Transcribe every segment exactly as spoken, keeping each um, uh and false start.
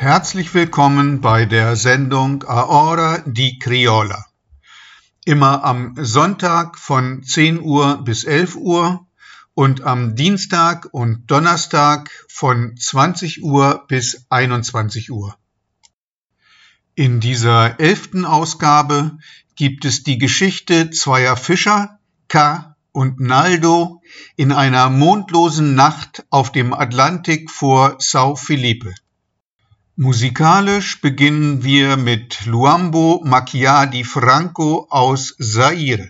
Herzlich willkommen bei der Sendung Ahora di Criolla. Immer am Sonntag von zehn Uhr bis elf Uhr und am Dienstag und Donnerstag von zwanzig Uhr bis einundzwanzig Uhr. In dieser elften Ausgabe gibt es die Geschichte zweier Fischer, K. und Naldo, in einer mondlosen Nacht auf dem Atlantik vor São Felipe. Musikalisch beginnen wir mit Luambo Macchiadi Franco aus Zaire.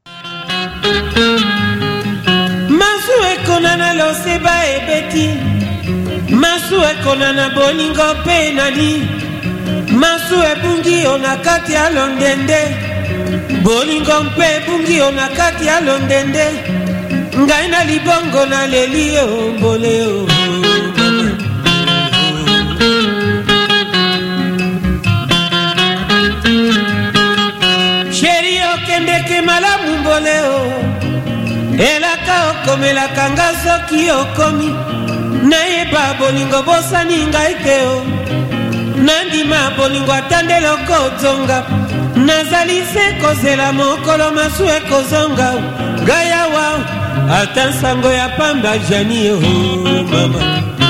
Masu ekonana loseba ebeti, masu ekonana bolingo pe nali, masu ebungi ona kati ya londende, bolingo mpe ebungi ona kati ya londende, ngai na libongo na leli o mbole o. Malamu mboleo elaka okomelaka nga soki okomi nayeba bolingo bosani ngai te o nandima bolingo atande loko ozonga nazali se kozela mokolo masu ekozonga ngai awa ata nsango ya pamba jani o mama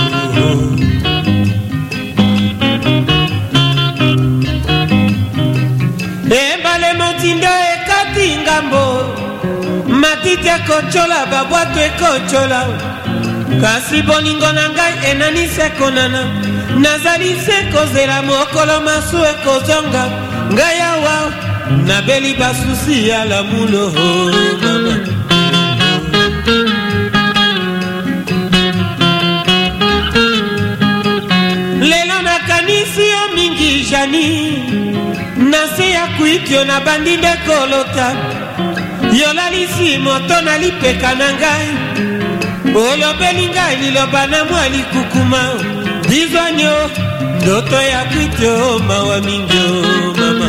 ebale motindo ngambo matiti ekochola babwato ekochola kasi bolingo na ngai enani se konana nazali se kozela mokolo masu ekozonga ngai awa nabeli basusi ya lamulo mama lelo nakanisi yo mingi jani nase ya kuikyo na bandi nde kolota yolalisi moto na lipeka na ngai olobeli ngai liloba na mwa likukuma dizwanyo ndoto ya kuikyo mawa mingi o mama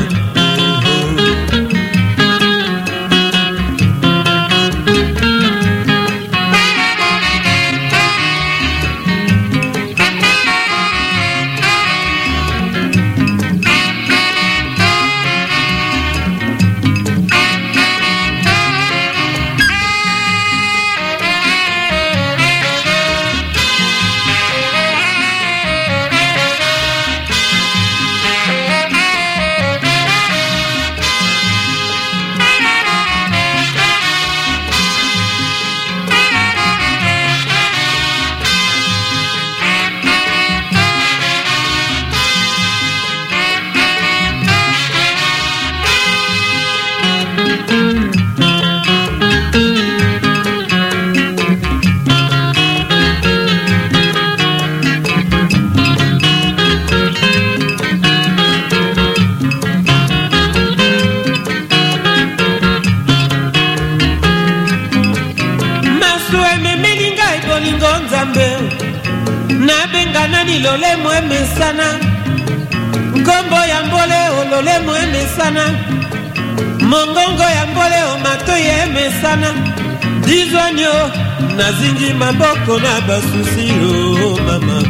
lole mweme sana nkombo ya mbole olole mweme sana mongongo ya mbole o mato yeme sana dizwanyo nazingi maboko na basusi o mama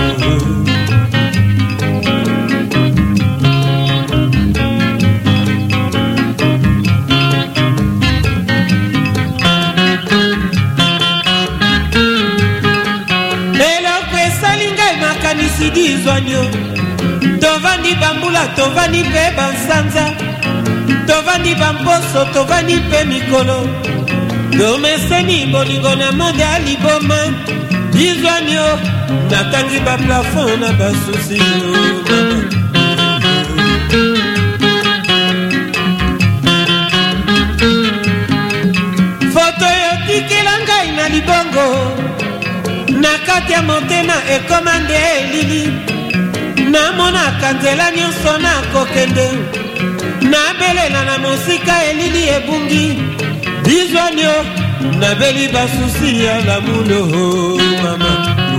dizwanyo tovandi bambula tovandi pe bansanza tovandi bamposo tovandi pe mikolo domeseni bolingo na monde aliboma dizwanyo natangi baplafon na basusi foto yotikela ngai na libongo na kati ya motema ekomande elili namonaka nzela nyonso nakokende nabelela na mosika elili ebungi dizwanyo nabeli basusi ya lamulo mama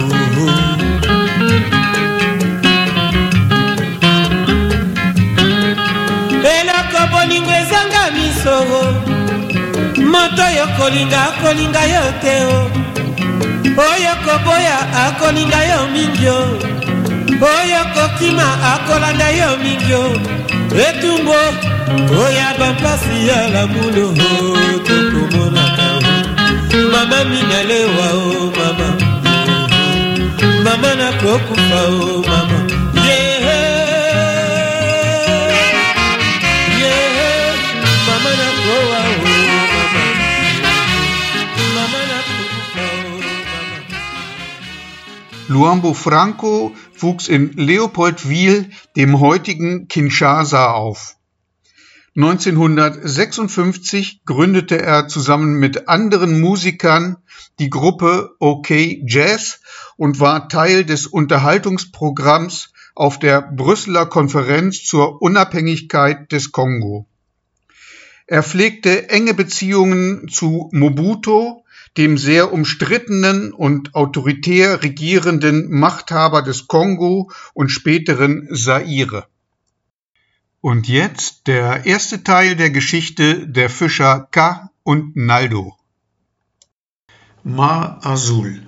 eloko bolingo ezanga misogo moto yokolinga akolinga yo te o oyo koboya akolinga yo mingi o oyo kokima akolanda yo mingi o etumbo oya bampasi ya lamulo tokomonaka o mama minalewa o mama mama nakokufa o mama yeah, yeah, mama nakowa o mama mama nakokufa o mama. Luambo Franco wuchs in Leopoldwil, dem heutigen Kinshasa, auf. neunzehnhundertsechsundfünfzig gründete er zusammen mit anderen Musikern die Gruppe OK Jazz und war Teil des Unterhaltungsprogramms auf der Brüsseler Konferenz zur Unabhängigkeit des Kongo. Er pflegte enge Beziehungen zu Mobutu, dem sehr umstrittenen und autoritär regierenden Machthaber des Kongo und späteren Zaire. Und jetzt der erste Teil der Geschichte der Fischer Ka und Naldo. Mar Azul.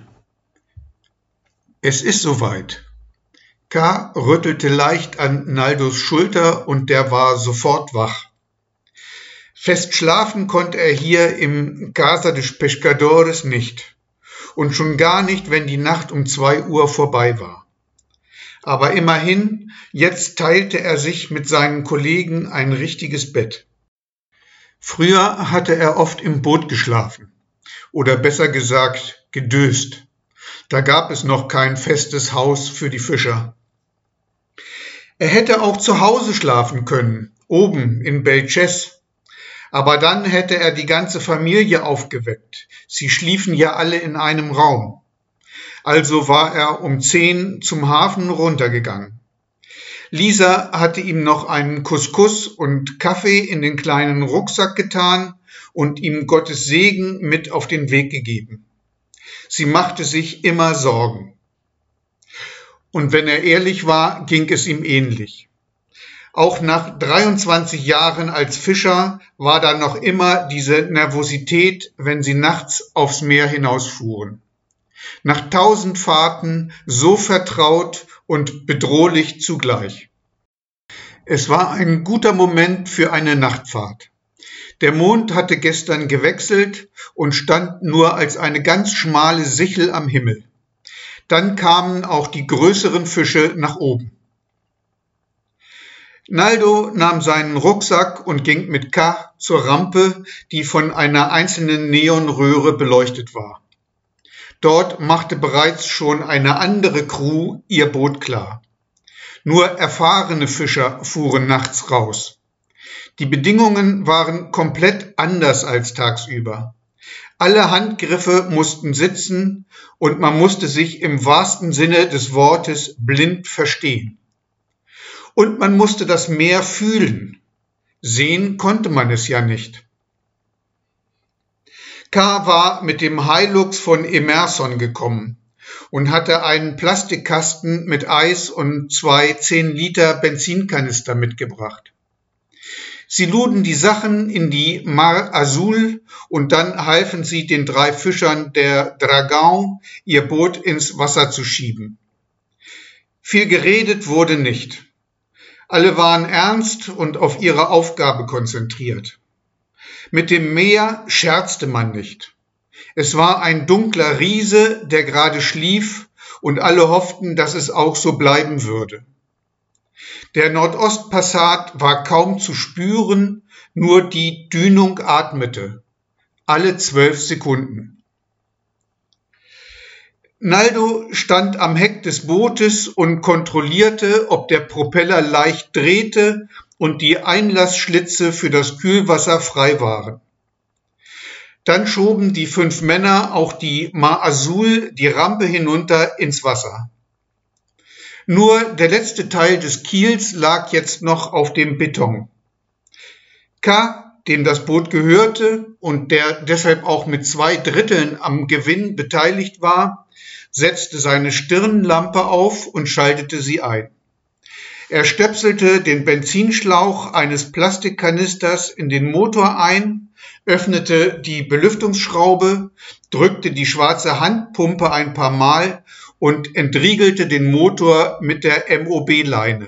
Es ist soweit. Ka rüttelte leicht an Naldos Schulter und der war sofort wach. Fest schlafen konnte er hier im Casa des Pescadores nicht und schon gar nicht, wenn die Nacht um zwei Uhr vorbei war. Aber immerhin, jetzt teilte er sich mit seinen Kollegen ein richtiges Bett. Früher hatte er oft im Boot geschlafen oder besser gesagt gedöst. Da gab es noch kein festes Haus für die Fischer. Er hätte auch zu Hause schlafen können, oben in Belchès. Aber dann hätte er die ganze Familie aufgeweckt. Sie schliefen ja alle in einem Raum. Also war er um zehn zum Hafen runtergegangen. Lisa hatte ihm noch einen Couscous und Kaffee in den kleinen Rucksack getan und ihm Gottes Segen mit auf den Weg gegeben. Sie machte sich immer Sorgen. Und wenn er ehrlich war, ging es ihm ähnlich. Auch nach dreiundzwanzig Jahren als Fischer war da noch immer diese Nervosität, wenn sie nachts aufs Meer hinausfuhren. Nach tausend Fahrten so vertraut und bedrohlich zugleich. Es war ein guter Moment für eine Nachtfahrt. Der Mond hatte gestern gewechselt und stand nur als eine ganz schmale Sichel am Himmel. Dann kamen auch die größeren Fische nach oben. Naldo nahm seinen Rucksack und ging mit Ka zur Rampe, die von einer einzelnen Neonröhre beleuchtet war. Dort machte bereits schon eine andere Crew ihr Boot klar. Nur erfahrene Fischer fuhren nachts raus. Die Bedingungen waren komplett anders als tagsüber. Alle Handgriffe mussten sitzen und man musste sich im wahrsten Sinne des Wortes blind verstehen. Und man musste das Meer fühlen. Sehen konnte man es ja nicht. Ka war mit dem Hilux von Emerson gekommen und hatte einen Plastikkasten mit Eis und zwei zehn Liter Benzinkanister mitgebracht. Sie luden die Sachen in die Mar Azul und dann halfen sie den drei Fischern der Dragão, ihr Boot ins Wasser zu schieben. Viel geredet wurde nicht. Alle waren ernst und auf ihre Aufgabe konzentriert. Mit dem Meer scherzte man nicht. Es war ein dunkler Riese, der gerade schlief, und alle hofften, dass es auch so bleiben würde. Der Nordostpassat war kaum zu spüren, nur die Dünung atmete. Alle zwölf Sekunden. Naldo stand am Heck des Bootes und kontrollierte, ob der Propeller leicht drehte und die Einlassschlitze für das Kühlwasser frei waren. Dann schoben die fünf Männer auch die Mar Azul die Rampe hinunter ins Wasser. Nur der letzte Teil des Kiels lag jetzt noch auf dem Beton. Ka, dem das Boot gehörte und der deshalb auch mit zwei Dritteln am Gewinn beteiligt war, setzte seine Stirnlampe auf und schaltete sie ein. Er stöpselte den Benzinschlauch eines Plastikkanisters in den Motor ein, öffnete die Belüftungsschraube, drückte die schwarze Handpumpe ein paar Mal und entriegelte den Motor mit der M O B-Leine.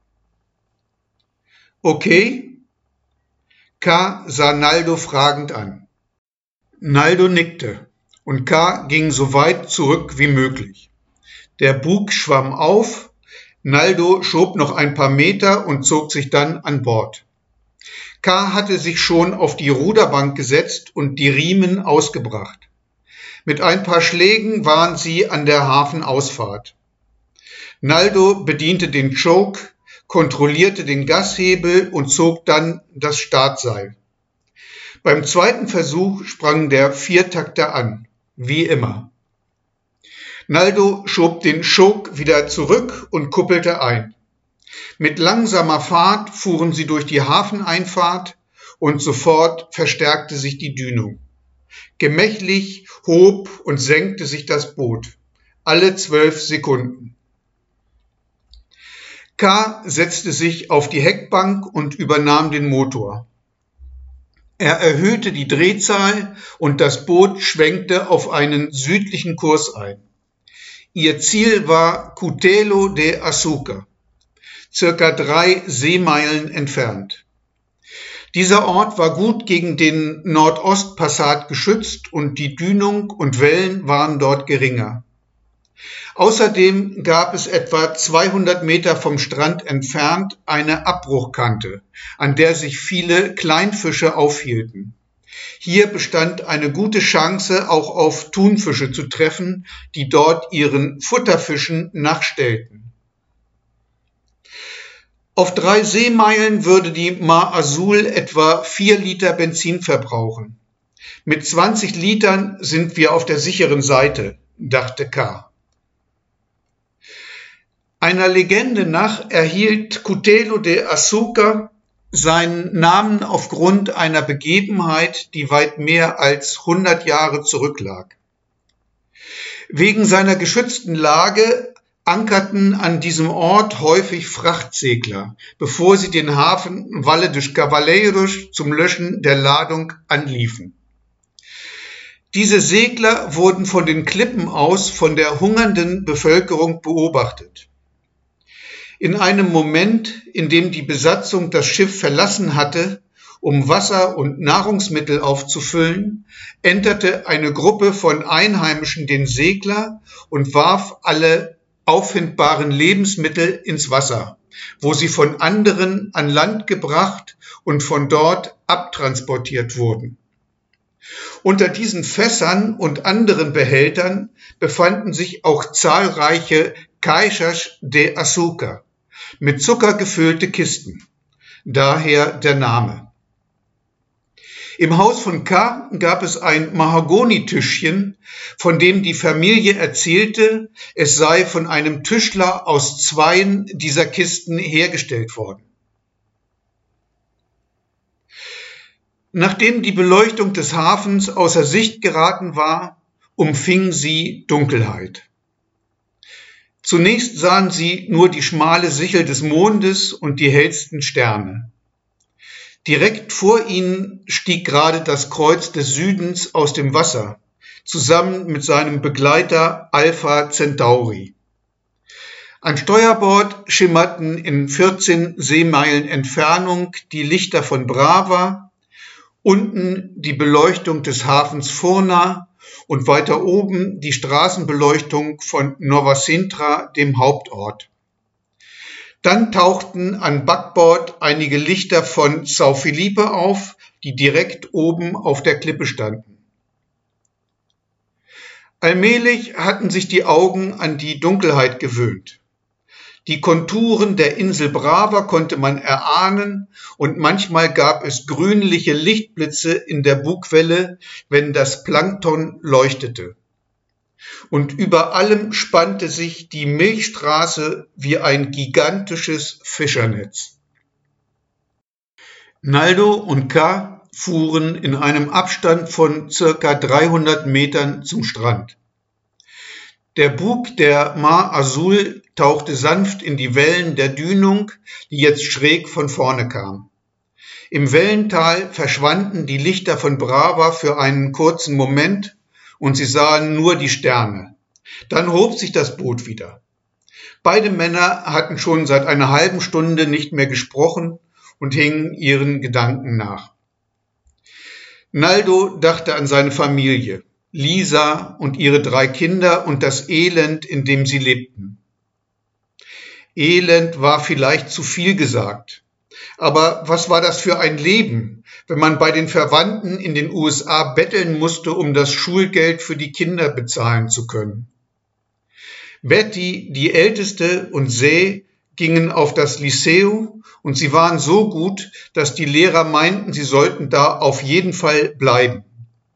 Okay? K. sah Naldo fragend an. Naldo nickte und K. ging so weit zurück wie möglich. Der Bug schwamm auf, Naldo schob noch ein paar Meter und zog sich dann an Bord. K. hatte sich schon auf die Ruderbank gesetzt und die Riemen ausgebracht. Mit ein paar Schlägen waren sie an der Hafenausfahrt. Naldo bediente den Choke, kontrollierte den Gashebel und zog dann das Startseil. Beim zweiten Versuch sprang der Viertakter an, wie immer. Naldo schob den Choke wieder zurück und kuppelte ein. Mit langsamer Fahrt fuhren sie durch die Hafeneinfahrt und sofort verstärkte sich die Dünung. Gemächlich hob und senkte sich das Boot, alle zwölf Sekunden. K. setzte sich auf die Heckbank und übernahm den Motor. Er erhöhte die Drehzahl und das Boot schwenkte auf einen südlichen Kurs ein. Ihr Ziel war Cutelo de Azuca, circa drei Seemeilen entfernt. Dieser Ort war gut gegen den Nordostpassat geschützt und die Dünung und Wellen waren dort geringer. Außerdem gab es etwa zweihundert Meter vom Strand entfernt eine Abbruchkante, an der sich viele Kleinfische aufhielten. Hier bestand eine gute Chance, auch auf Thunfische zu treffen, die dort ihren Futterfischen nachstellten. Auf drei Seemeilen würde die Mar Azul etwa vier Liter Benzin verbrauchen. Mit zwanzig Litern sind wir auf der sicheren Seite, dachte K. Einer Legende nach erhielt Cutelo de Azuca seinen Namen aufgrund einer Begebenheit, die weit mehr als hundert Jahre zurücklag. Wegen seiner geschützten Lage ankerten an diesem Ort häufig Frachtsegler, bevor sie den Hafen Valle dos Cavaleiros zum Löschen der Ladung anliefen. Diese Segler wurden von den Klippen aus von der hungernden Bevölkerung beobachtet. In einem Moment, in dem die Besatzung das Schiff verlassen hatte, um Wasser und Nahrungsmittel aufzufüllen, enterte eine Gruppe von Einheimischen den Segler und warf alle auffindbaren Lebensmittel ins Wasser, wo sie von anderen an Land gebracht und von dort abtransportiert wurden. Unter diesen Fässern und anderen Behältern befanden sich auch zahlreiche Caixas de Azuca, mit Zucker gefüllte Kisten, daher der Name. Im Haus von K. gab es ein Mahagonitischchen, von dem die Familie erzählte, es sei von einem Tischler aus zweien dieser Kisten hergestellt worden. Nachdem die Beleuchtung des Hafens außer Sicht geraten war, umfing sie Dunkelheit. Zunächst sahen sie nur die schmale Sichel des Mondes und die hellsten Sterne. Direkt vor ihnen stieg gerade das Kreuz des Südens aus dem Wasser, zusammen mit seinem Begleiter Alpha Centauri. An Steuerbord schimmerten in vierzehn Seemeilen Entfernung die Lichter von Brava, unten die Beleuchtung des Hafens Furna und weiter oben die Straßenbeleuchtung von Nova Sintra, dem Hauptort. Dann tauchten an Backbord einige Lichter von São Felipe auf, die direkt oben auf der Klippe standen. Allmählich hatten sich die Augen an die Dunkelheit gewöhnt. Die Konturen der Insel Brava konnte man erahnen und manchmal gab es grünliche Lichtblitze in der Bugwelle, wenn das Plankton leuchtete. Und über allem spannte sich die Milchstraße wie ein gigantisches Fischernetz. Naldo und K. fuhren in einem Abstand von circa dreihundert Metern zum Strand. Der Bug der Mar Azul tauchte sanft in die Wellen der Dünung, die jetzt schräg von vorne kam. Im Wellental verschwanden die Lichter von Brava für einen kurzen Moment und sie sahen nur die Sterne, Dann hob sich das Boot wieder. Beide Männer hatten schon seit einer halben Stunde nicht mehr gesprochen und hingen ihren Gedanken nach. Naldo dachte an seine Familie, Lisa und ihre drei Kinder und das Elend, in dem sie lebten. Elend war vielleicht zu viel gesagt. Aber was war das für ein Leben, wenn man bei den Verwandten in den U S A betteln musste, um das Schulgeld für die Kinder bezahlen zu können? Betty, die Älteste, und Zé gingen auf das Liceo und sie waren so gut, dass die Lehrer meinten, sie sollten da auf jeden Fall bleiben.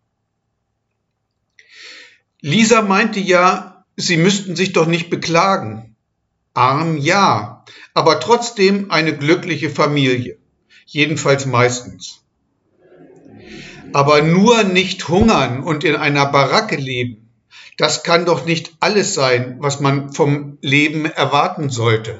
Lisa meinte ja, sie müssten sich doch nicht beklagen. Arm ja, aber trotzdem eine glückliche Familie, jedenfalls meistens. Aber nur nicht hungern und in einer Baracke leben, das kann doch nicht alles sein, was man vom Leben erwarten sollte.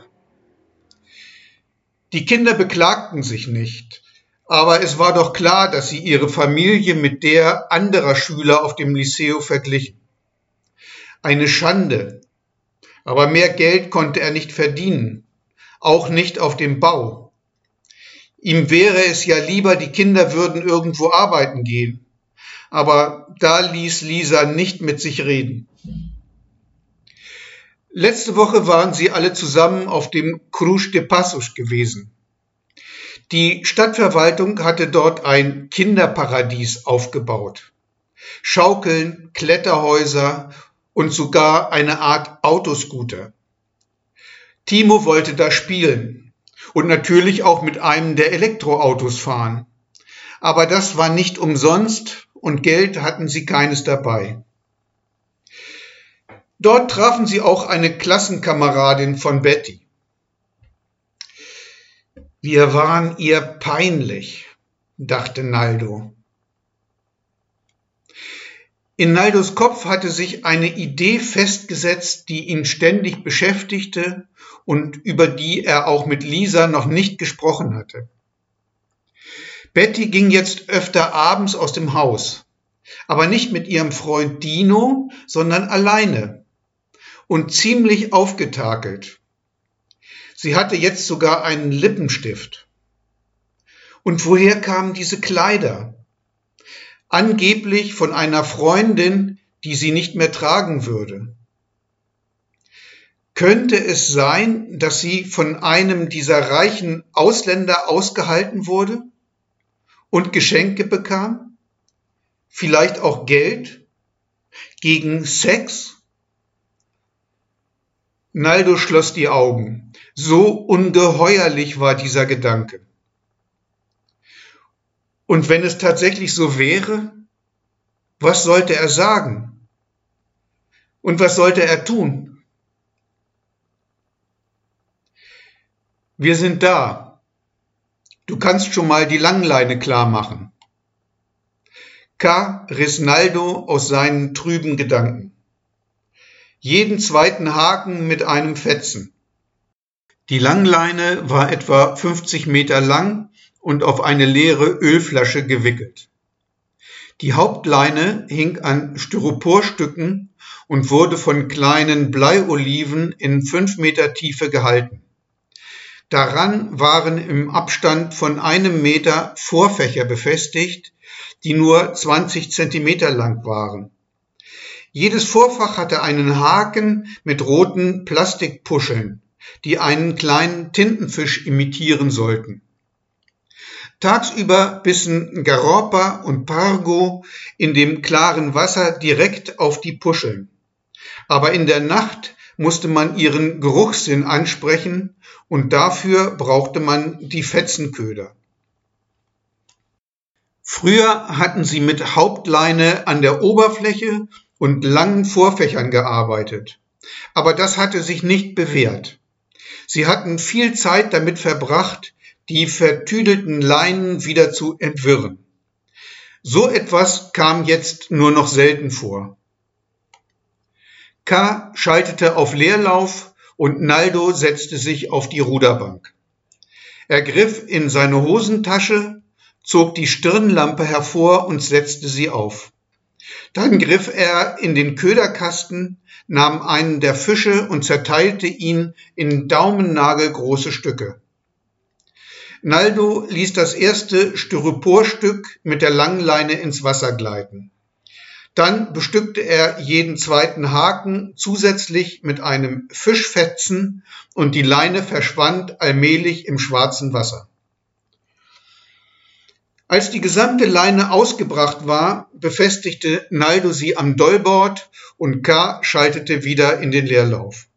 Die Kinder beklagten sich nicht, aber es war doch klar, dass sie ihre Familie mit der anderer Schüler auf dem Liceo verglichen. Eine Schande, aber mehr Geld konnte er nicht verdienen, auch nicht auf dem Bau. Ihm wäre es ja lieber, die Kinder würden irgendwo arbeiten gehen. Aber da ließ Lisa nicht mit sich reden. Letzte Woche waren sie alle zusammen auf dem Cruz de Passos gewesen. Die Stadtverwaltung hatte dort ein Kinderparadies aufgebaut. Schaukeln, Kletterhäuser und sogar eine Art Autoscooter. Timo wollte da spielen und natürlich auch mit einem der Elektroautos fahren. Aber das war nicht umsonst und Geld hatten sie keines dabei. Dort trafen sie auch eine Klassenkameradin von Betty. Wir waren ihr peinlich, dachte Naldo. In Naldos Kopf hatte sich eine Idee festgesetzt, die ihn ständig beschäftigte und über die er auch mit Lisa noch nicht gesprochen hatte. Betty ging jetzt öfter abends aus dem Haus, aber nicht mit ihrem Freund Dino, sondern alleine und ziemlich aufgetakelt. Sie hatte jetzt sogar einen Lippenstift. Und woher kamen diese Kleider? Angeblich von einer Freundin, die sie nicht mehr tragen würde. Könnte es sein, dass sie von einem dieser reichen Ausländer ausgehalten wurde und Geschenke bekam? Vielleicht auch Geld? Gegen Sex? Naldo schloss die Augen. So ungeheuerlich war dieser Gedanke. Und wenn es tatsächlich so wäre, was sollte er sagen? Und was sollte er tun? Wir sind da. Du kannst schon mal die Langleine klar machen. K. riss Naldo aus seinen trüben Gedanken. Jeden zweiten Haken mit einem Fetzen. Die Langleine war etwa fünfzig Meter lang und auf eine leere Ölflasche gewickelt. Die Hauptleine hing an Styroporstücken und wurde von kleinen Bleioliven in fünf Meter Tiefe gehalten. Daran waren im Abstand von einem Meter Vorfächer befestigt, die nur zwanzig Zentimeter lang waren. Jedes Vorfach hatte einen Haken mit roten Plastikpuscheln, die einen kleinen Tintenfisch imitieren sollten. Tagsüber bissen Garopa und Pargo in dem klaren Wasser direkt auf die Puscheln. Aber in der Nacht musste man ihren Geruchssinn ansprechen und dafür brauchte man die Fetzenköder. Früher hatten sie mit Hauptleine an der Oberfläche und langen Vorfächern gearbeitet, aber das hatte sich nicht bewährt. Sie hatten viel Zeit damit verbracht, die vertüdelten Leinen wieder zu entwirren. So etwas kam jetzt nur noch selten vor. K. schaltete auf Leerlauf und Naldo setzte sich auf die Ruderbank. Er griff in seine Hosentasche, zog die Stirnlampe hervor und setzte sie auf. Dann griff er in den Köderkasten, nahm einen der Fische und zerteilte ihn in daumennagelgroße Stücke. Naldo ließ das erste Styroporstück mit der Langleine ins Wasser gleiten. Dann bestückte er jeden zweiten Haken zusätzlich mit einem Fischfetzen und die Leine verschwand allmählich im schwarzen Wasser. Als die gesamte Leine ausgebracht war, befestigte Naldo sie am Dollbord und K. schaltete wieder in den Leerlauf.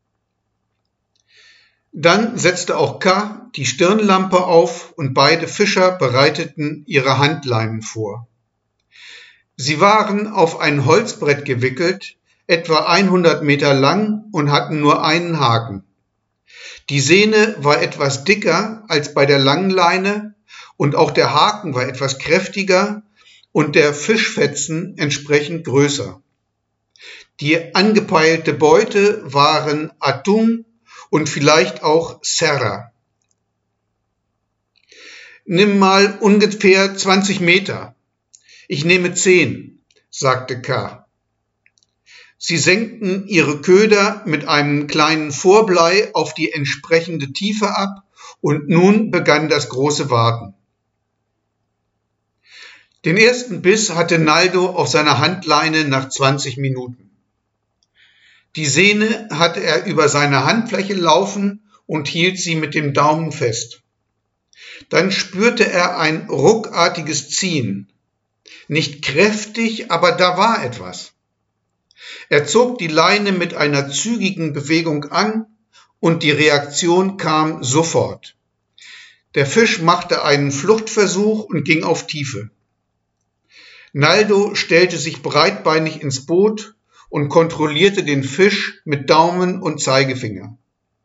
Dann setzte auch K. die Stirnlampe auf und beide Fischer bereiteten ihre Handleinen vor. Sie waren auf ein Holzbrett gewickelt, etwa hundert Meter lang und hatten nur einen Haken. Die Sehne war etwas dicker als bei der langen Leine und auch der Haken war etwas kräftiger und der Fischfetzen entsprechend größer. Die angepeilte Beute waren Atum und vielleicht auch Serra. Nimm mal ungefähr zwanzig Meter. Ich nehme zehn, sagte K. Sie senkten ihre Köder mit einem kleinen Vorblei auf die entsprechende Tiefe ab und nun begann das große Warten. Den ersten Biss hatte Naldo auf seiner Handleine nach zwanzig Minuten. Die Sehne hatte er über seine Handfläche laufen und hielt sie mit dem Daumen fest. Dann spürte er ein ruckartiges Ziehen. Nicht kräftig, aber da war etwas. Er zog die Leine mit einer zügigen Bewegung an und die Reaktion kam sofort. Der Fisch machte einen Fluchtversuch und ging auf Tiefe. Naldo stellte sich breitbeinig ins Boot und kontrollierte den Fisch mit Daumen und Zeigefinger.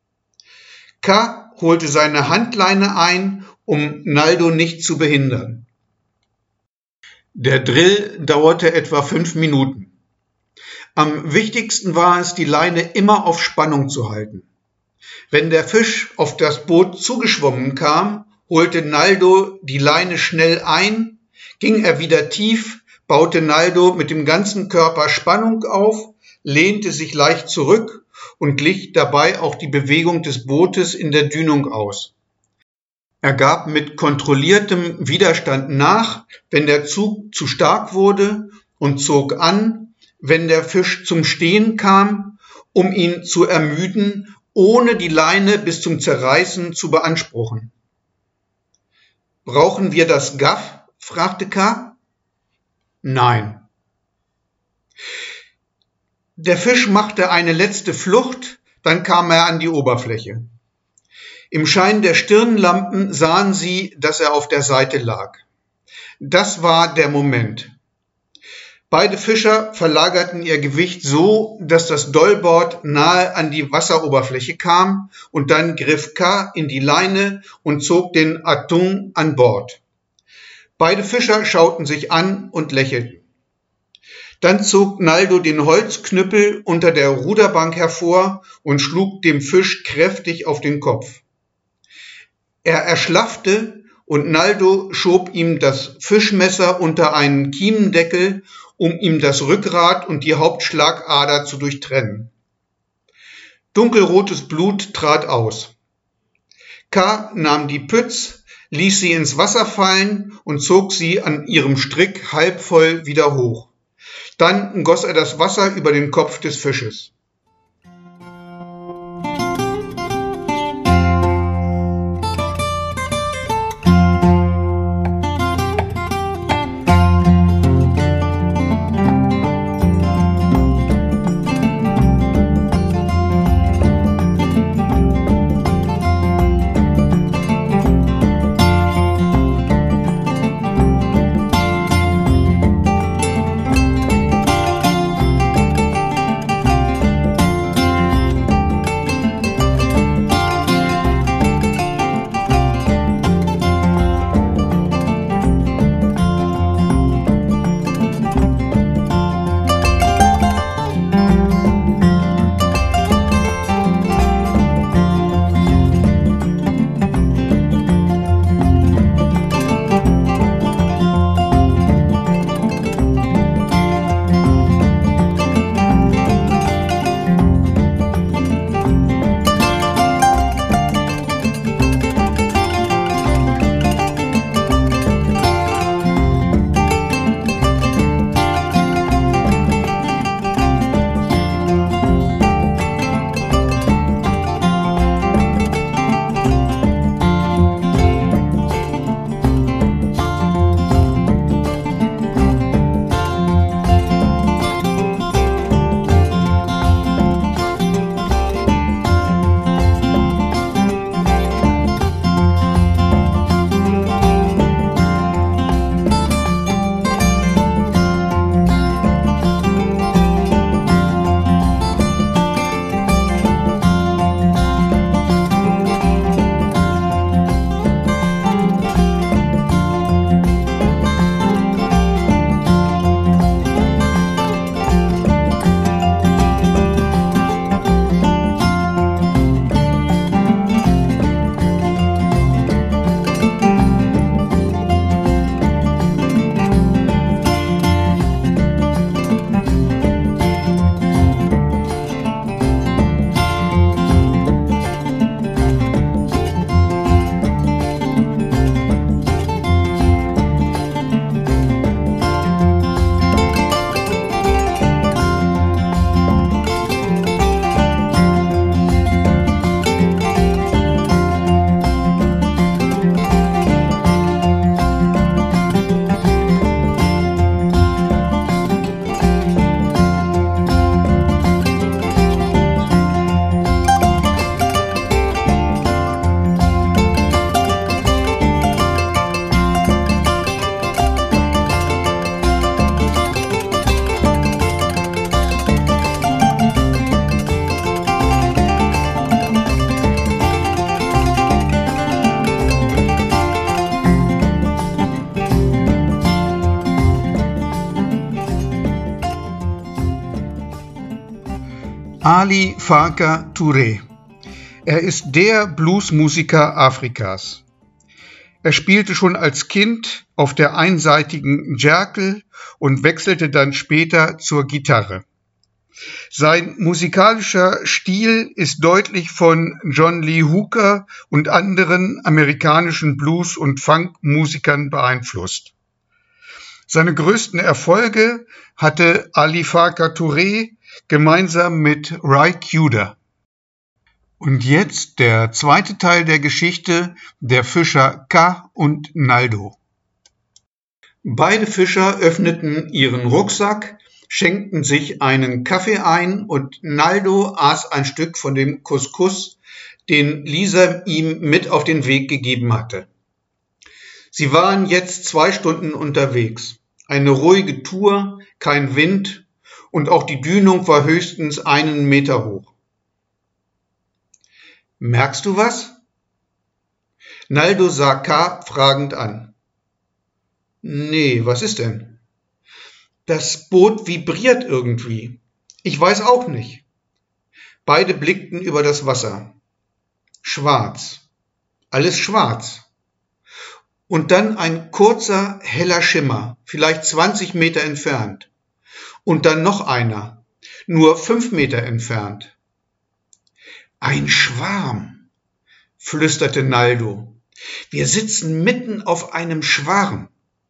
K. holte seine Handleine ein, um Naldo nicht zu behindern. Der Drill dauerte etwa fünf Minuten. Am wichtigsten war es, die Leine immer auf Spannung zu halten. Wenn der Fisch auf das Boot zugeschwommen kam, holte Naldo die Leine schnell ein, ging er wieder tief, baute Naldo mit dem ganzen Körper Spannung auf, lehnte sich leicht zurück und glich dabei auch die Bewegung des Bootes in der Dünung aus. Er gab mit kontrolliertem Widerstand nach, wenn der Zug zu stark wurde, und zog an, wenn der Fisch zum Stehen kam, um ihn zu ermüden, ohne die Leine bis zum Zerreißen zu beanspruchen. »Brauchen wir das Gaff?« fragte K. »Nein.« Der Fisch machte eine letzte Flucht, dann kam er an die Oberfläche. Im Schein der Stirnlampen sahen sie, dass er auf der Seite lag. Das war der Moment. Beide Fischer verlagerten ihr Gewicht so, dass das Dollbord nahe an die Wasseroberfläche kam und dann griff K. in die Leine und zog den Atum an Bord. Beide Fischer schauten sich an und lächelten. Dann zog Naldo den Holzknüppel unter der Ruderbank hervor und schlug dem Fisch kräftig auf den Kopf. Er erschlaffte und Naldo schob ihm das Fischmesser unter einen Kiemendeckel, um ihm das Rückgrat und die Hauptschlagader zu durchtrennen. Dunkelrotes Blut trat aus. K. nahm die Pütz, ließ sie ins Wasser fallen und zog sie an ihrem Strick halb voll wieder hoch. Dann goss er das Wasser über den Kopf des Fisches. Ali Farka Touré. Er ist der Bluesmusiker Afrikas. Er spielte schon als Kind auf der einseitigen Djerkel und wechselte dann später zur Gitarre. Sein musikalischer Stil ist deutlich von John Lee Hooker und anderen amerikanischen Blues- und Funk-Musikern beeinflusst. Seine größten Erfolge hatte Ali Farka Touré gemeinsam mit Ry Cooder. Und jetzt der zweite Teil der Geschichte der Fischer Ka und Naldo. Beide Fischer öffneten ihren Rucksack, schenkten sich einen Kaffee ein und Naldo aß ein Stück von dem Couscous, den Lisa ihm mit auf den Weg gegeben hatte. Sie waren jetzt zwei Stunden unterwegs. Eine ruhige Tour, kein Wind und auch die Dünung war höchstens einen Meter hoch. Merkst du was? Naldo sah Ka fragend an. Nee, was ist denn? Das Boot vibriert irgendwie. Ich weiß auch nicht. Beide blickten über das Wasser. Schwarz. Alles schwarz. Und dann ein kurzer, heller Schimmer, vielleicht zwanzig Meter entfernt. Und dann noch einer, nur fünf Meter entfernt. Ein Schwarm, flüsterte Naldo. Wir sitzen mitten auf einem Schwarm.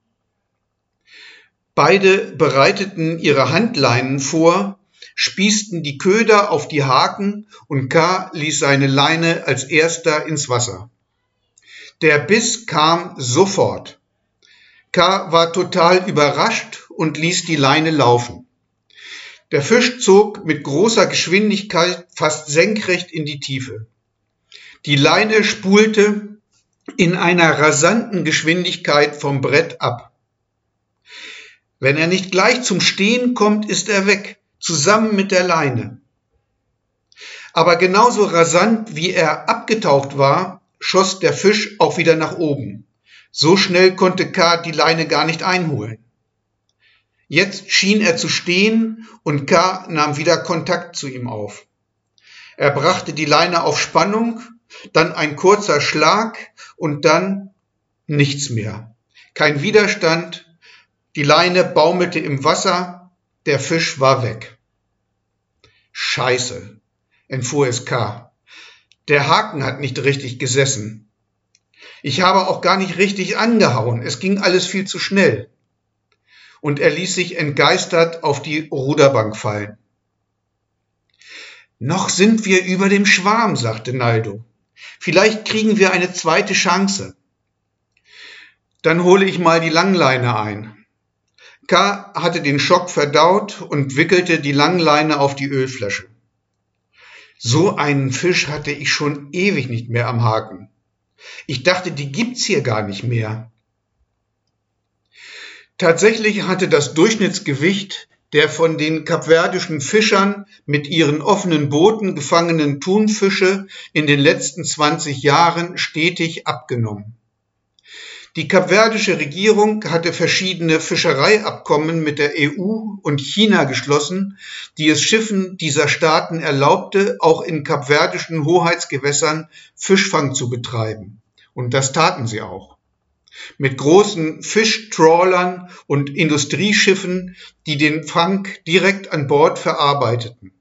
Beide bereiteten ihre Handleinen vor, spießten die Köder auf die Haken und Ka ließ seine Leine als erster ins Wasser. Der Biss kam sofort. Ka war total überrascht und ließ die Leine laufen. Der Fisch zog mit großer Geschwindigkeit fast senkrecht in die Tiefe. Die Leine spulte in einer rasanten Geschwindigkeit vom Brett ab. Wenn er nicht gleich zum Stehen kommt, ist er weg, zusammen mit der Leine. Aber genauso rasant, wie er abgetaucht war, schoss der Fisch auch wieder nach oben. So schnell konnte Ka die Leine gar nicht einholen. Jetzt schien er zu stehen und Ka nahm wieder Kontakt zu ihm auf. Er brachte die Leine auf Spannung, dann ein kurzer Schlag und dann nichts mehr. Kein Widerstand, die Leine baumelte im Wasser, der Fisch war weg. Scheiße, entfuhr es Ka. Der Haken hat nicht richtig gesessen. Ich habe auch gar nicht richtig angehauen, es ging alles viel zu schnell. Und er ließ sich entgeistert auf die Ruderbank fallen. Noch sind wir über dem Schwarm, sagte Naldo. Vielleicht kriegen wir eine zweite Chance. Dann hole ich mal die Langleine ein. Ka hatte den Schock verdaut und wickelte die Langleine auf die Ölflasche. So einen Fisch hatte ich schon ewig nicht mehr am Haken. Ich dachte, die gibt's hier gar nicht mehr. Tatsächlich hatte das Durchschnittsgewicht der von den kapverdischen Fischern mit ihren offenen Booten gefangenen Thunfische in den letzten zwanzig Jahren stetig abgenommen. Die kapverdische Regierung hatte verschiedene Fischereiabkommen mit der E U und China geschlossen, die es Schiffen dieser Staaten erlaubte, auch in kapverdischen Hoheitsgewässern Fischfang zu betreiben. Und das taten sie auch. Mit großen Fischtrawlern und Industrieschiffen, die den Fang direkt an Bord verarbeiteten.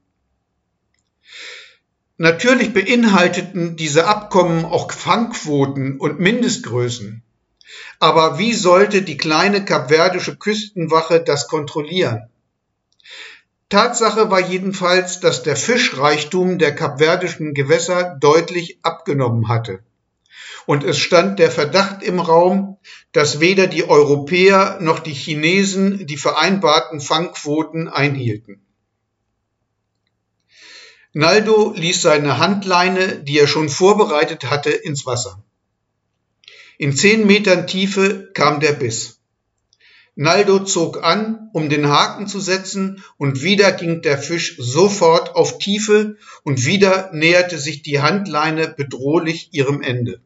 Natürlich beinhalteten diese Abkommen auch Fangquoten und Mindestgrößen. Aber wie sollte die kleine kapverdische Küstenwache das kontrollieren? Tatsache war jedenfalls, dass der Fischreichtum der kapverdischen Gewässer deutlich abgenommen hatte. Und es stand der Verdacht im Raum, dass weder die Europäer noch die Chinesen die vereinbarten Fangquoten einhielten. Naldo ließ seine Handleine, die er schon vorbereitet hatte, ins Wasser. In zehn Metern Tiefe kam der Biss. Naldo zog an, um den Haken zu setzen, und wieder ging der Fisch sofort auf Tiefe und wieder näherte sich die Handleine bedrohlich ihrem Ende.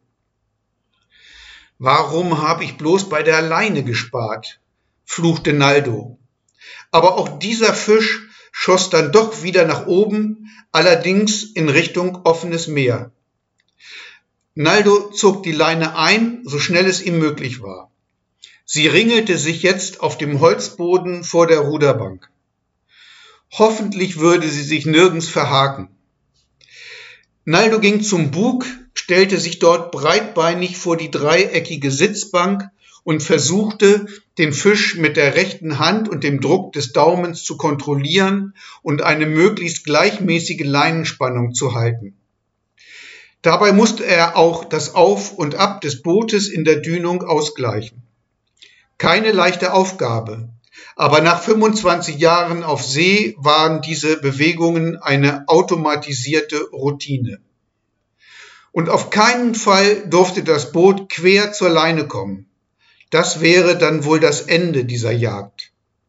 Warum habe ich bloß bei der Leine gespart? Fluchte Naldo. Aber auch dieser Fisch schoss dann doch wieder nach oben, allerdings in Richtung offenes Meer. Naldo zog die Leine ein, so schnell es ihm möglich war. Sie ringelte sich jetzt auf dem Holzboden vor der Ruderbank. Hoffentlich würde sie sich nirgends verhaken. Naldo ging zum Bug, stellte sich dort breitbeinig vor die dreieckige Sitzbank und versuchte, den Fisch mit der rechten Hand und dem Druck des Daumens zu kontrollieren und eine möglichst gleichmäßige Leinenspannung zu halten. Dabei musste er auch das Auf und Ab des Bootes in der Dünung ausgleichen. Keine leichte Aufgabe, aber nach fünfundzwanzig Jahren auf See waren diese Bewegungen eine automatisierte Routine. Und auf keinen Fall durfte das Boot quer zur Leine kommen. Das wäre dann wohl das Ende dieser Jagd.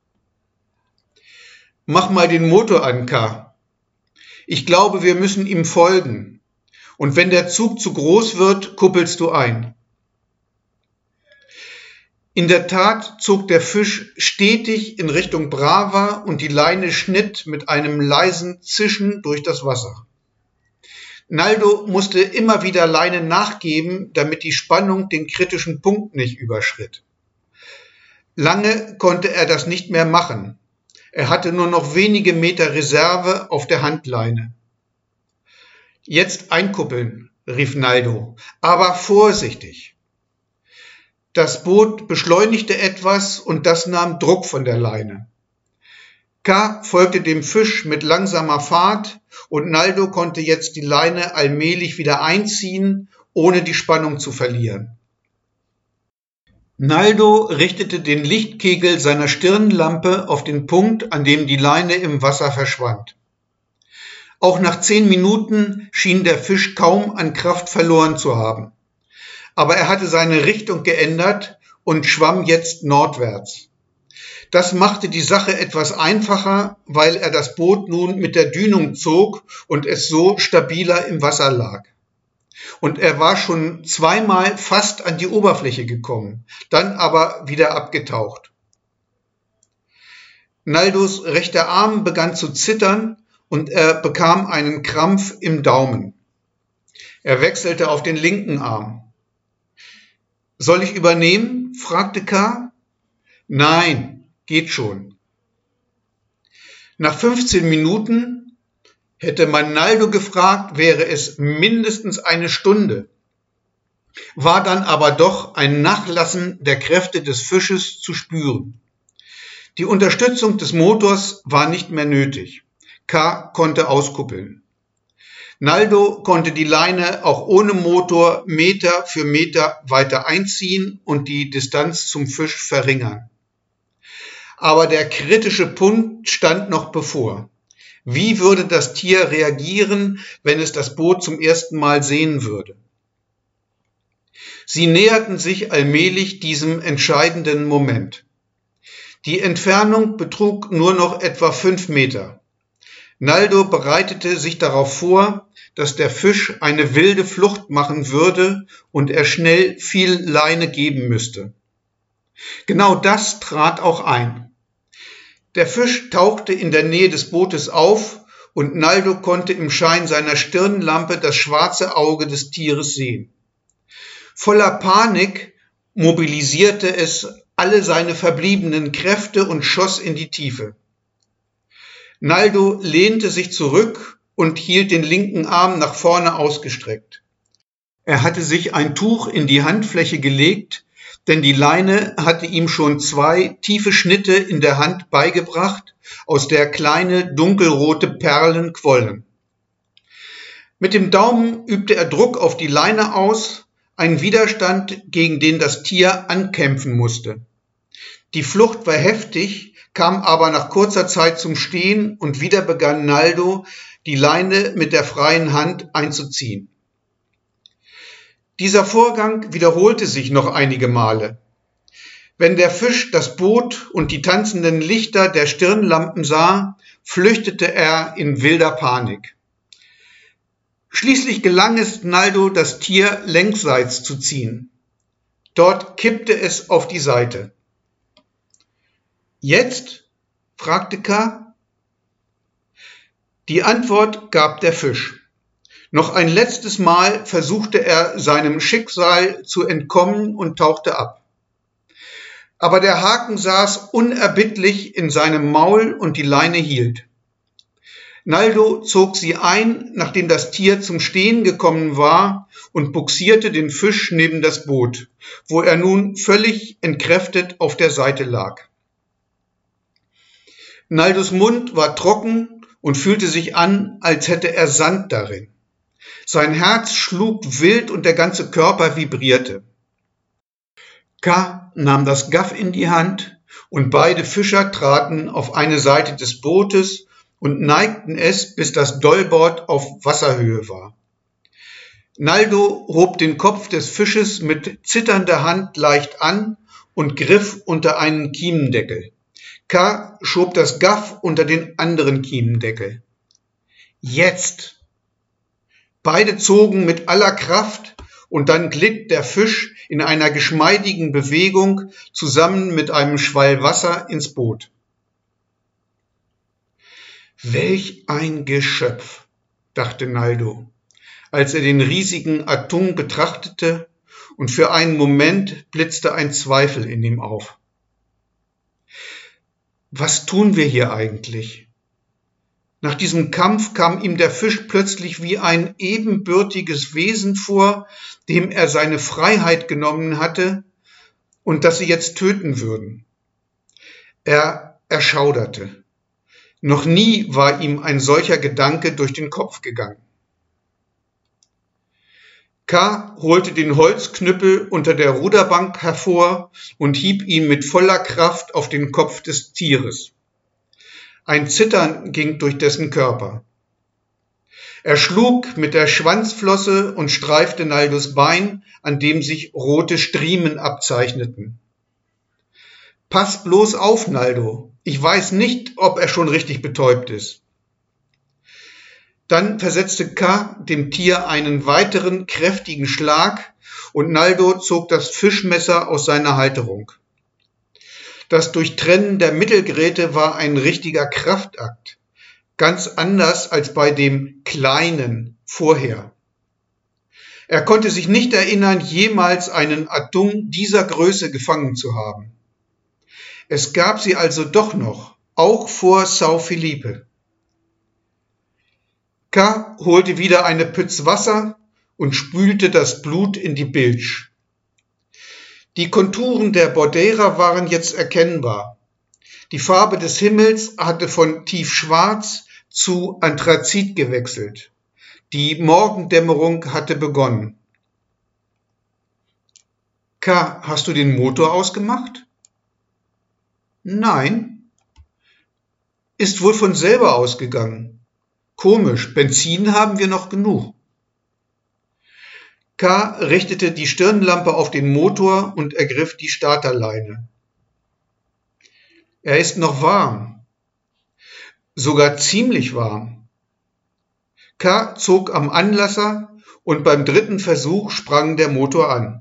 Mach mal den Motor an, K. Ich glaube, wir müssen ihm folgen. Und wenn der Zug zu groß wird, kuppelst du ein. In der Tat zog der Fisch stetig in Richtung Brava und die Leine schnitt mit einem leisen Zischen durch das Wasser. Naldo musste immer wieder Leine nachgeben, damit die Spannung den kritischen Punkt nicht überschritt. Lange konnte er das nicht mehr machen. Er hatte nur noch wenige Meter Reserve auf der Handleine. Jetzt einkuppeln, rief Naldo, aber vorsichtig. Das Boot beschleunigte etwas und das nahm Druck von der Leine. K. folgte dem Fisch mit langsamer Fahrt und Naldo konnte jetzt die Leine allmählich wieder einziehen, ohne die Spannung zu verlieren. Naldo richtete den Lichtkegel seiner Stirnlampe auf den Punkt, an dem die Leine im Wasser verschwand. Auch nach zehn Minuten schien der Fisch kaum an Kraft verloren zu haben. Aber er hatte seine Richtung geändert und schwamm jetzt nordwärts. Das machte die Sache etwas einfacher, weil er das Boot nun mit der Dünung zog und es so stabiler im Wasser lag. Und er war schon zweimal fast an die Oberfläche gekommen, dann aber wieder abgetaucht. Naldos rechter Arm begann zu zittern und er bekam einen Krampf im Daumen. Er wechselte auf den linken Arm. »Soll ich übernehmen?« fragte K. »Nein, geht schon.« Nach fünfzehn Minuten, hätte man Naldo gefragt, wäre es mindestens eine Stunde, war dann aber doch ein Nachlassen der Kräfte des Fisches zu spüren. Die Unterstützung des Motors war nicht mehr nötig. K. konnte auskuppeln. Naldo konnte die Leine auch ohne Motor Meter für Meter weiter einziehen und die Distanz zum Fisch verringern. Aber der kritische Punkt stand noch bevor. Wie würde das Tier reagieren, wenn es das Boot zum ersten Mal sehen würde? Sie näherten sich allmählich diesem entscheidenden Moment. Die Entfernung betrug nur noch etwa fünf Meter. Naldo bereitete sich darauf vor, dass der Fisch eine wilde Flucht machen würde und er schnell viel Leine geben müsste. Genau das trat auch ein. Der Fisch tauchte in der Nähe des Bootes auf und Naldo konnte im Schein seiner Stirnlampe das schwarze Auge des Tieres sehen. Voller Panik mobilisierte es alle seine verbliebenen Kräfte und schoss in die Tiefe. Naldo lehnte sich zurück und hielt den linken Arm nach vorne ausgestreckt. Er hatte sich ein Tuch in die Handfläche gelegt, denn die Leine hatte ihm schon zwei tiefe Schnitte in der Hand beigebracht, aus der kleine dunkelrote Perlen quollen. Mit dem Daumen übte er Druck auf die Leine aus, einen Widerstand, gegen den das Tier ankämpfen musste. Die Flucht war heftig, kam aber nach kurzer Zeit zum Stehen und wieder begann Naldo, die Leine mit der freien Hand einzuziehen. Dieser Vorgang wiederholte sich noch einige Male. Wenn der Fisch das Boot und die tanzenden Lichter der Stirnlampen sah, flüchtete er in wilder Panik. Schließlich gelang es Naldo, das Tier längsseits zu ziehen. Dort kippte es auf die Seite. »Jetzt?« fragte K. Die Antwort gab der Fisch. Noch ein letztes Mal versuchte er seinem Schicksal zu entkommen und tauchte ab. Aber der Haken saß unerbittlich in seinem Maul und die Leine hielt. Naldo zog sie ein, nachdem das Tier zum Stehen gekommen war, und bugsierte den Fisch neben das Boot, wo er nun völlig entkräftet auf der Seite lag. Naldos Mund war trocken und fühlte sich an, als hätte er Sand darin. Sein Herz schlug wild und der ganze Körper vibrierte. Ka nahm das Gaff in die Hand und beide Fischer traten auf eine Seite des Bootes und neigten es, bis das Dollbord auf Wasserhöhe war. Naldo hob den Kopf des Fisches mit zitternder Hand leicht an und griff unter einen Kiemendeckel. Ka schob das Gaff unter den anderen Kiemendeckel. Jetzt! Beide zogen mit aller Kraft und dann glitt der Fisch in einer geschmeidigen Bewegung zusammen mit einem Schwall Wasser ins Boot. Welch ein Geschöpf, dachte Naldo, als er den riesigen Atung betrachtete, und für einen Moment blitzte ein Zweifel in ihm auf. Was tun wir hier eigentlich? Nach diesem Kampf kam ihm der Fisch plötzlich wie ein ebenbürtiges Wesen vor, dem er seine Freiheit genommen hatte und das sie jetzt töten würden. Er erschauderte. Noch nie war ihm ein solcher Gedanke durch den Kopf gegangen. Ka holte den Holzknüppel unter der Ruderbank hervor und hieb ihn mit voller Kraft auf den Kopf des Tieres. Ein Zittern ging durch dessen Körper. Er schlug mit der Schwanzflosse und streifte Naldos Bein, an dem sich rote Striemen abzeichneten. »Pass bloß auf, Naldo. Ich weiß nicht, ob er schon richtig betäubt ist.« Dann versetzte Ka dem Tier einen weiteren kräftigen Schlag und Naldo zog das Fischmesser aus seiner Halterung. Das Durchtrennen der Mittelgräte war ein richtiger Kraftakt, ganz anders als bei dem Kleinen vorher. Er konnte sich nicht erinnern, jemals einen Atung dieser Größe gefangen zu haben. Es gab sie also doch noch, auch vor São Felipe. Ka holte wieder eine Pütz Wasser und spülte das Blut in die Bilge. Die Konturen der Bordeira waren jetzt erkennbar. Die Farbe des Himmels hatte von tiefschwarz zu Anthrazit gewechselt. Die Morgendämmerung hatte begonnen. Ka, hast du den Motor ausgemacht? Nein. Ist wohl von selber ausgegangen. Komisch, Benzin haben wir noch genug. Ka richtete die Stirnlampe auf den Motor und ergriff die Starterleine. Er ist noch warm. Sogar ziemlich warm. Ka zog am Anlasser und beim dritten Versuch sprang der Motor an.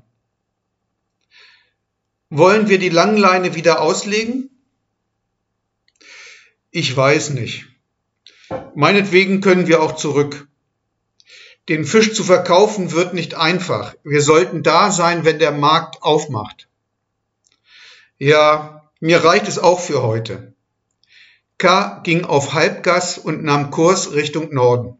Wollen wir die Langleine wieder auslegen? Ich weiß nicht. Meinetwegen können wir auch zurück. Den Fisch zu verkaufen wird nicht einfach. Wir sollten da sein, wenn der Markt aufmacht. Ja, mir reicht es auch für heute. Ka ging auf Halbgas und nahm Kurs Richtung Norden.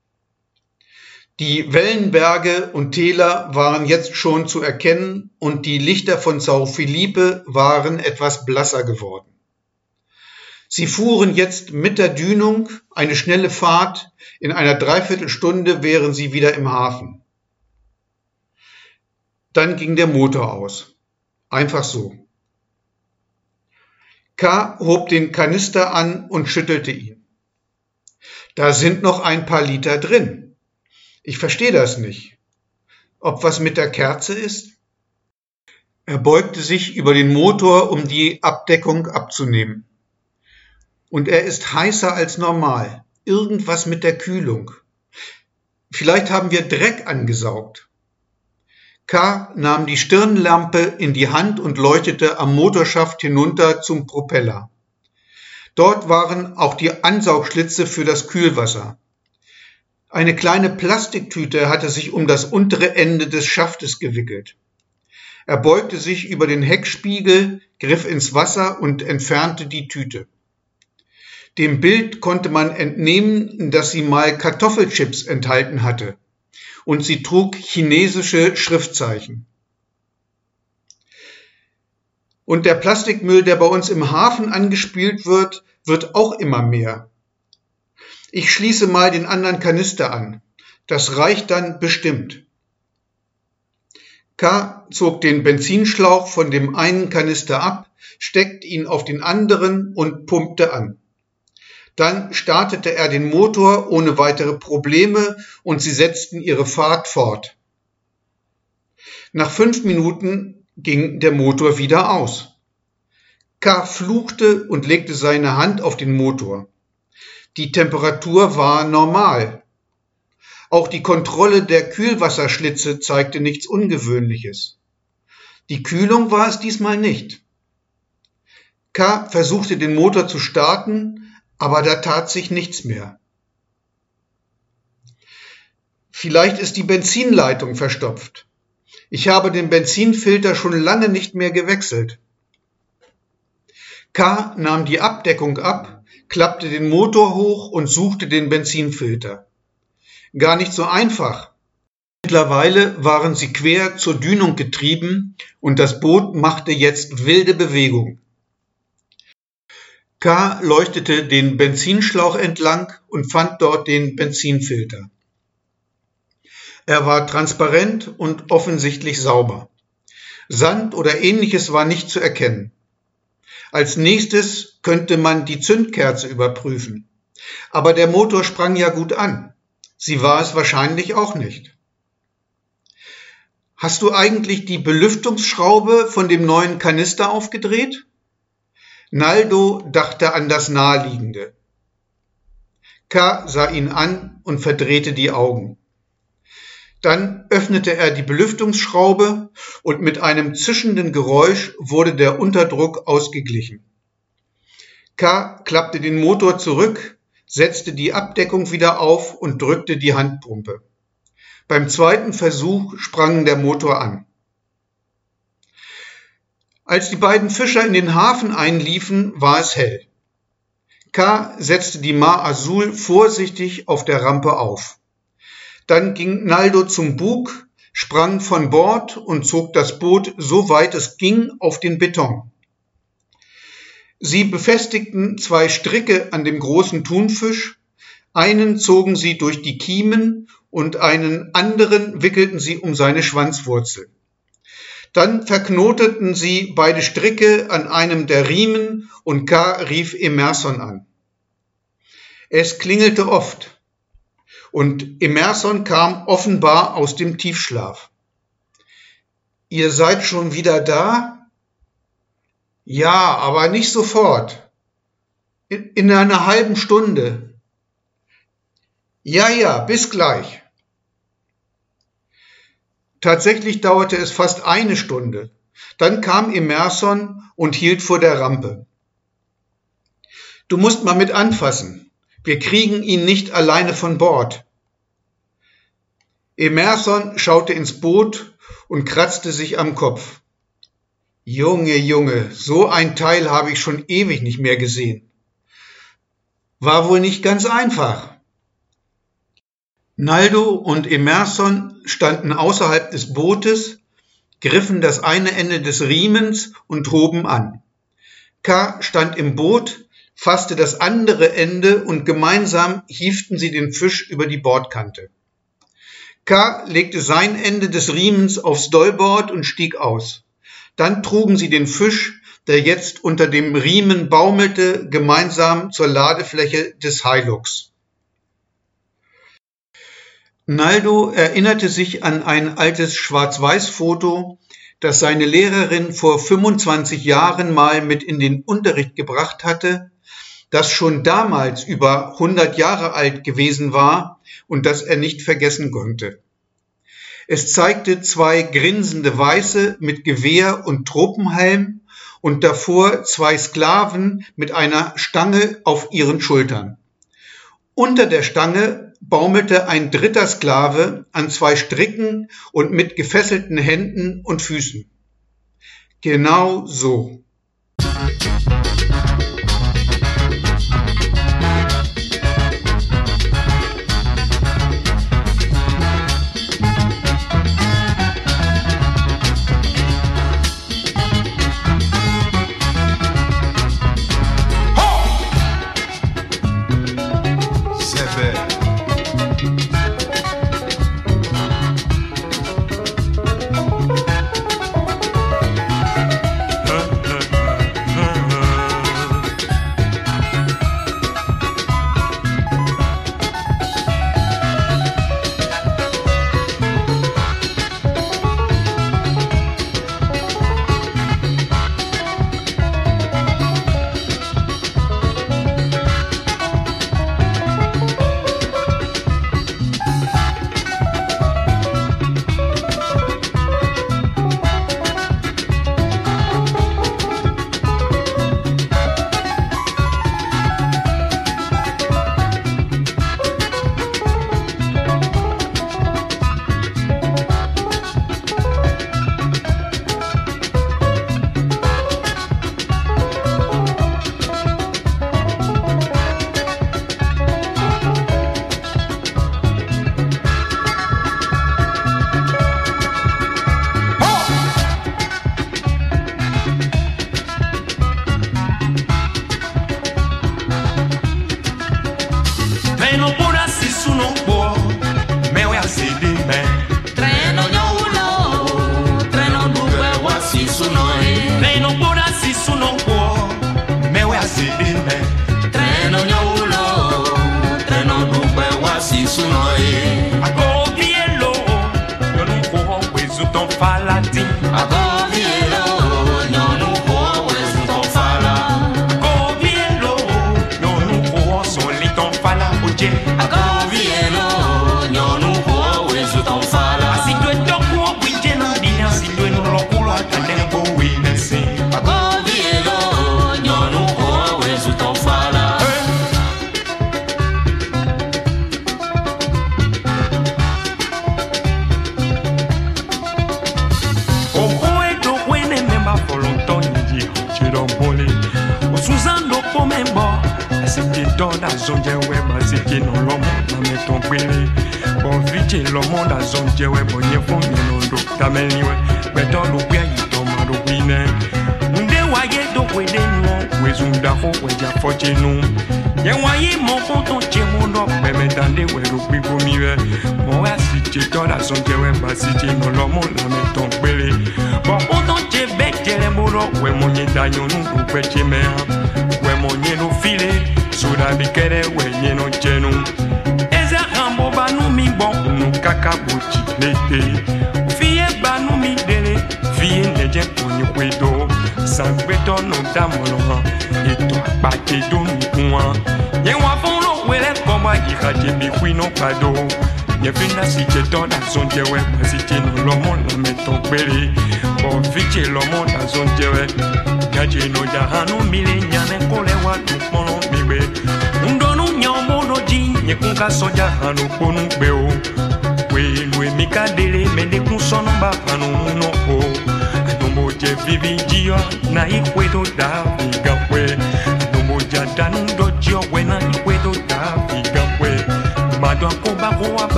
Die Wellenberge und Täler waren jetzt schon zu erkennen und die Lichter von São Felipe waren etwas blasser geworden. Sie fuhren jetzt mit der Dünung eine schnelle Fahrt, in einer Dreiviertelstunde wären sie wieder im Hafen. Dann ging der Motor aus. Einfach so. Ka hob den Kanister an und schüttelte ihn. Da sind noch ein paar Liter drin. Ich verstehe das nicht. Ob was mit der Kerze ist? Er beugte sich über den Motor, um die Abdeckung abzunehmen. Und er ist heißer als normal. Irgendwas mit der Kühlung. Vielleicht haben wir Dreck angesaugt. Ka nahm die Stirnlampe in die Hand und leuchtete am Motorschaft hinunter zum Propeller. Dort waren auch die Ansaugschlitze für das Kühlwasser. Eine kleine Plastiktüte hatte sich um das untere Ende des Schaftes gewickelt. Er beugte sich über den Heckspiegel, griff ins Wasser und entfernte die Tüte. Dem Bild konnte man entnehmen, dass sie mal Kartoffelchips enthalten hatte, und sie trug chinesische Schriftzeichen. Und der Plastikmüll, der bei uns im Hafen angespült wird, wird auch immer mehr. Ich schließe mal den anderen Kanister an. Das reicht dann bestimmt. K. zog den Benzinschlauch von dem einen Kanister ab, steckte ihn auf den anderen und pumpte an. Dann startete er den Motor ohne weitere Probleme und sie setzten ihre Fahrt fort. Nach fünf Minuten ging der Motor wieder aus. K. fluchte und legte seine Hand auf den Motor. Die Temperatur war normal. Auch die Kontrolle der Kühlwasserschlitze zeigte nichts Ungewöhnliches. Die Kühlung war es diesmal nicht. K. versuchte den Motor zu starten, aber da tat sich nichts mehr. Vielleicht ist die Benzinleitung verstopft. Ich habe den Benzinfilter schon lange nicht mehr gewechselt. K. nahm die Abdeckung ab, klappte den Motor hoch und suchte den Benzinfilter. Gar nicht so einfach. Mittlerweile waren sie quer zur Dünung getrieben und das Boot machte jetzt wilde Bewegung. K. leuchtete den Benzinschlauch entlang und fand dort den Benzinfilter. Er war transparent und offensichtlich sauber. Sand oder Ähnliches war nicht zu erkennen. Als nächstes könnte man die Zündkerze überprüfen. Aber der Motor sprang ja gut an. Sie war es wahrscheinlich auch nicht. Hast du eigentlich die Belüftungsschraube von dem neuen Kanister aufgedreht? Naldo dachte an das Naheliegende. K. sah ihn an und verdrehte die Augen. Dann öffnete er die Belüftungsschraube und mit einem zischenden Geräusch wurde der Unterdruck ausgeglichen. K. klappte den Motor zurück, setzte die Abdeckung wieder auf und drückte die Handpumpe. Beim zweiten Versuch sprang der Motor an. Als die beiden Fischer in den Hafen einliefen, war es hell. K. setzte die Mar Azul vorsichtig auf der Rampe auf. Dann ging Naldo zum Bug, sprang von Bord und zog das Boot so weit es ging auf den Beton. Sie befestigten zwei Stricke an dem großen Thunfisch, einen zogen sie durch die Kiemen und einen anderen wickelten sie um seine Schwanzwurzel. Dann verknoteten sie beide Stricke an einem der Riemen und K. rief Emerson an. Es klingelte oft. Und Emerson kam offenbar aus dem Tiefschlaf. »Ihr seid schon wieder da?« »Ja, aber nicht sofort. In, in einer halben Stunde.« »Ja, ja, bis gleich.« Tatsächlich dauerte es fast eine Stunde. Dann kam Emerson und hielt vor der Rampe. »Du musst mal mit anfassen. Wir kriegen ihn nicht alleine von Bord.« Emerson schaute ins Boot und kratzte sich am Kopf. »Junge, Junge, so ein Teil habe ich schon ewig nicht mehr gesehen. War wohl nicht ganz einfach.« Naldo und Emerson standen außerhalb des Bootes, griffen das eine Ende des Riemens und hoben an. K. stand im Boot, fasste das andere Ende und gemeinsam hieften sie den Fisch über die Bordkante. K. legte sein Ende des Riemens aufs Dollbord und stieg aus. Dann trugen sie den Fisch, der jetzt unter dem Riemen baumelte, gemeinsam zur Ladefläche des Hilux. Naldo erinnerte sich an ein altes Schwarz-Weiß-Foto, das seine Lehrerin vor fünfundzwanzig Jahren mal mit in den Unterricht gebracht hatte, das schon damals über hundert Jahre alt gewesen war und das er nicht vergessen konnte. Es zeigte zwei grinsende Weiße mit Gewehr und Tropenhelm und davor zwei Sklaven mit einer Stange auf ihren Schultern. Unter der Stange baumelte ein dritter Sklave an zwei Stricken und mit gefesselten Händen und Füßen. Genau so.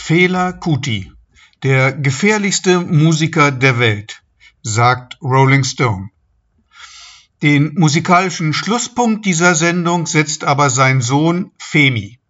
Fela Kuti, der gefährlichste Musiker der Welt, sagt Rolling Stone. Den musikalischen Schlusspunkt dieser Sendung setzt aber sein Sohn Femi.